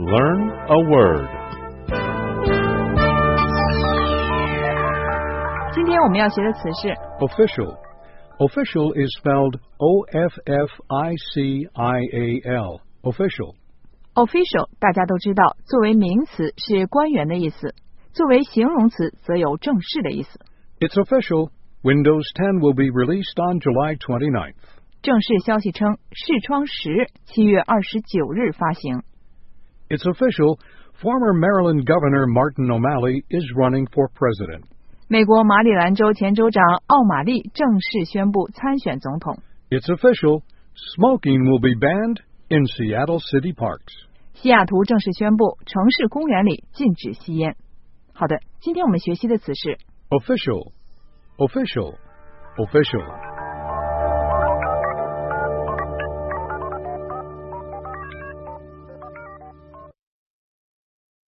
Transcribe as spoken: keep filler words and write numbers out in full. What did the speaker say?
learn a word. 今天我们要学的词是 Official. Official is spelled O F F I C I A L. Official. official 大家都知道，作为名词是官员的意思，作为形容词则有正式的意思。 It's official. Windows ten will be released on July twenty-ninth. 正式消息称，视窗十七月二十九日发行。 It's official. Former Maryland Governor Martin O'Malley is running for president. 美国马里兰州前州长奥马利正式宣布参选总统。 It's official. Smoking will be banned in Seattle city parks. 西雅图正式宣布城市公园里禁止吸烟。好的，今天我们学习的词是 Official. Official. Official.